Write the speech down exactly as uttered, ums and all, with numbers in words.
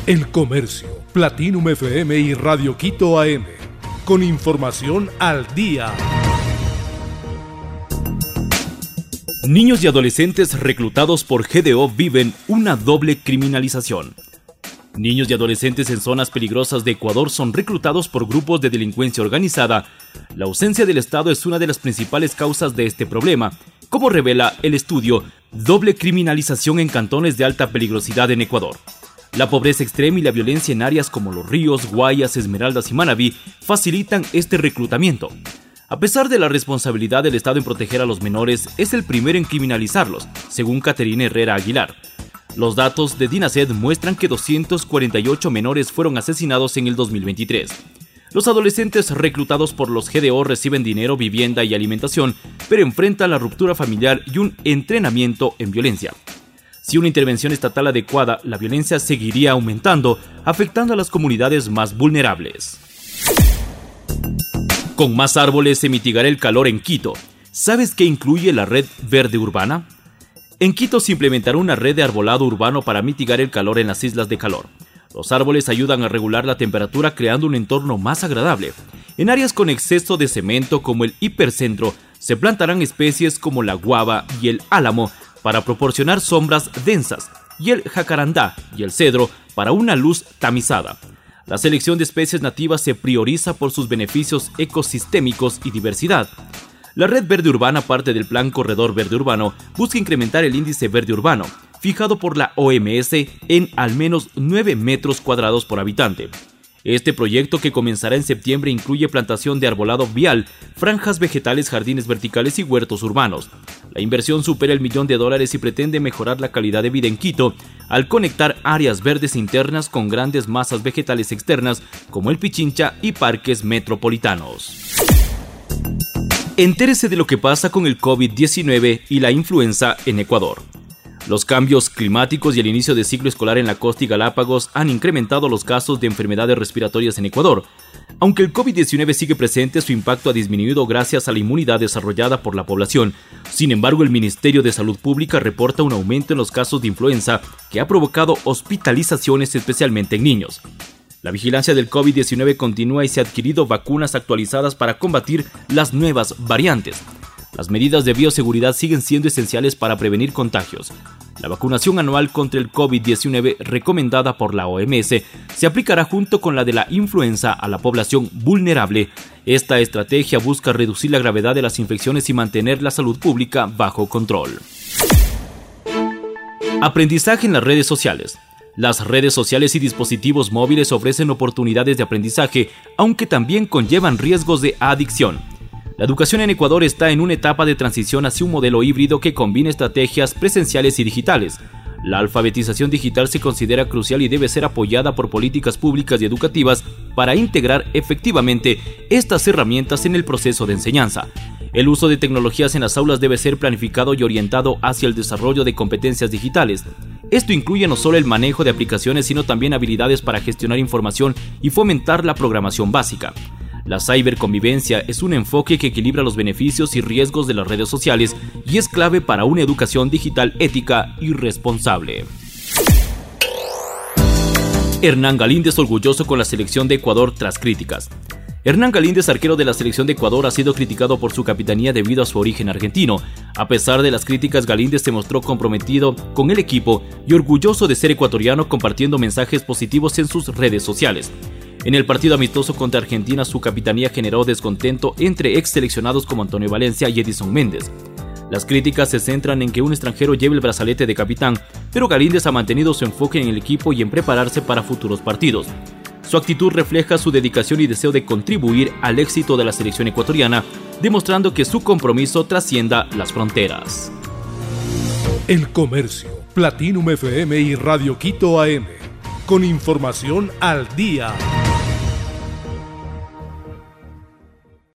El Comercio, Platinum F M y Radio Quito A M. Con información al día. Niños y adolescentes reclutados por G D O viven una doble criminalización. Niños y adolescentes en zonas peligrosas de Ecuador son reclutados por grupos de delincuencia organizada. La ausencia del Estado es una de las principales causas de este problema, como revela el estudio Doble criminalización en cantones de alta peligrosidad en Ecuador. La pobreza extrema y la violencia en áreas como Los Ríos, Guayas, Esmeraldas y Manabí facilitan este reclutamiento. A pesar de la responsabilidad del Estado en proteger a los menores, es el primero en criminalizarlos, según Caterina Herrera Aguilar. Los datos de DINASED muestran que doscientos cuarenta y ocho menores fueron asesinados en el dos mil veintitrés. Los adolescentes reclutados por los G D O reciben dinero, vivienda y alimentación, pero enfrentan la ruptura familiar y un entrenamiento en violencia. Si una intervención estatal adecuada, la violencia seguiría aumentando, afectando a las comunidades más vulnerables. Con más árboles se mitigará el calor en Quito. ¿Sabes qué incluye la red verde urbana? En Quito se implementará una red de arbolado urbano para mitigar el calor en las islas de calor. Los árboles ayudan a regular la temperatura creando un entorno más agradable. En áreas con exceso de cemento como el hipercentro, se plantarán especies como la guava y el álamo para proporcionar sombras densas, y el jacarandá y el cedro para una luz tamizada. La selección de especies nativas se prioriza por sus beneficios ecosistémicos y diversidad. La Red Verde Urbana, parte del Plan Corredor Verde Urbano, busca incrementar el índice verde urbano, fijado por la O M S en al menos nueve metros cuadrados por habitante. Este proyecto, que comenzará en septiembre, incluye plantación de arbolado vial, franjas vegetales, jardines verticales y huertos urbanos. La inversión supera el millón de dólares y pretende mejorar la calidad de vida en Quito al conectar áreas verdes internas con grandes masas vegetales externas como el Pichincha y parques metropolitanos. Entérese de lo que pasa con el COVID diecinueve y la influenza en Ecuador. Los cambios climáticos y el inicio de ciclo escolar en la costa y Galápagos han incrementado los casos de enfermedades respiratorias en Ecuador. Aunque el COVID diecinueve sigue presente, su impacto ha disminuido gracias a la inmunidad desarrollada por la población. Sin embargo, el Ministerio de Salud Pública reporta un aumento en los casos de influenza que ha provocado hospitalizaciones, especialmente en niños. La vigilancia del COVID diecinueve continúa y se han adquirido vacunas actualizadas para combatir las nuevas variantes. Las medidas de bioseguridad siguen siendo esenciales para prevenir contagios. La vacunación anual contra el COVID diecinueve recomendada por la O M S se aplicará junto con la de la influenza a la población vulnerable. Esta estrategia busca reducir la gravedad de las infecciones y mantener la salud pública bajo control. Aprendizaje en las redes sociales. Las redes sociales y dispositivos móviles ofrecen oportunidades de aprendizaje, aunque también conllevan riesgos de adicción. La educación en Ecuador está en una etapa de transición hacia un modelo híbrido que combina estrategias presenciales y digitales. La alfabetización digital se considera crucial y debe ser apoyada por políticas públicas y educativas para integrar efectivamente estas herramientas en el proceso de enseñanza. El uso de tecnologías en las aulas debe ser planificado y orientado hacia el desarrollo de competencias digitales. Esto incluye no solo el manejo de aplicaciones, sino también habilidades para gestionar información y fomentar la programación básica. La ciberconvivencia es un enfoque que equilibra los beneficios y riesgos de las redes sociales y es clave para una educación digital ética y responsable. Hernán Galíndez orgulloso con la selección de Ecuador tras críticas. Hernán Galíndez, arquero de la selección de Ecuador, ha sido criticado por su capitanía debido a su origen argentino. A pesar de las críticas, Galíndez se mostró comprometido con el equipo y orgulloso de ser ecuatoriano, compartiendo mensajes positivos en sus redes sociales. En el partido amistoso contra Argentina, su capitanía generó descontento entre ex seleccionados como Antonio Valencia y Edison Méndez. Las críticas se centran en que un extranjero lleve el brazalete de capitán, pero Galíndez ha mantenido su enfoque en el equipo y en prepararse para futuros partidos. Su actitud refleja su dedicación y deseo de contribuir al éxito de la selección ecuatoriana, demostrando que su compromiso trascienda las fronteras. El Comercio, Platinum F M y Radio Quito A M. Con información al día.